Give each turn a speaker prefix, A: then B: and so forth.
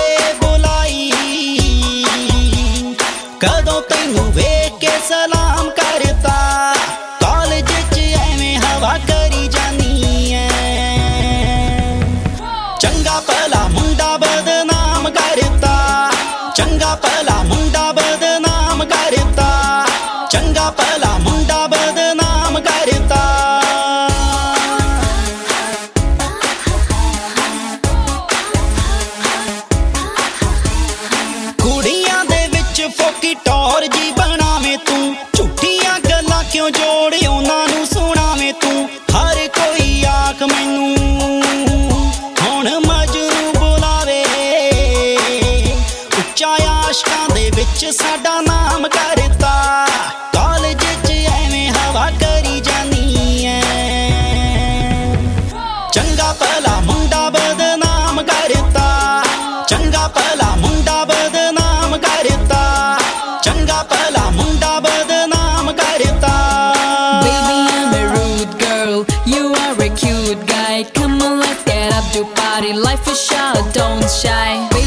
A: ਵੇ ਬੁਲਾਈ ਕਦੋਂ ਤੈਨੂੰ ਵੇਖ ਕੇ ਸਲਾਮ ਕਰਤਾ ਕਾਲਜ ਚ ਐਵੇਂ ਹਵਾ ਕਰੀ ਜਾਨੀ ਐ ਚੰਗਾ ਭਲਾ ਮੁੰਡਾ ਬਦਨਾਮ ਕਰਤਾ ਚੰਗਾ ਭਲਾ ਮੁੰਡਾ ਬਦਨਾਮ ਕਰਤਾ ਚੰਗਾ ਭਲਾ ਮੁੰਡਾ ਬਦਨਾਮ ਕਰਤਾ ਕੁੜੀਆਂ ਦੇ ਵਿੱਚ ਫੋਕੀ ਟੌਰ ਜੀ ਬਣਾਵੇਂ ਤੂੰ ਝੂਠੀਆਂ ਗੱਲਾਂ ਕਿਉਂ ਜੋੜ ਉਹਨਾਂ ਨੂੰ ਸੁਣਾਵੇਂ ਤੂੰ ਹਰ ਕੋਈ ਆਖ ਮੈਨੂੰ ਹੁਣ ਮਜਨੂੰ ਬੁਲਾਵੇ ਉੱਚਾ ਆਸ਼ਕਾਂ ਦੇ ਵਿੱਚ ਸਾਡਾ ਨਾਮ ਕਰਤਾ ਕਾਲਜ ਚ ਐਵੇਂ ਹਵਾ ਕਰੀ ਜਾਨੀ ਐ ਚੰਗਾ ਭਲਾ ਮੁੰਡਾ ਬਦਨਾਮ ਕਰਤਾ ਚੰਗਾ ਭਲਾ ਮੁੰਡਾ ਬਦਨਾਮ ਕਰਤਾ ਚੰਗਾ ਭਲਾ ਮੁੰਡਾ ਬਦਨਾਮ ਕਰਤਾ
B: Baby, I'm a rude girl, you are a cute guy. Come on, let's get up to party. Life is short, don't shy.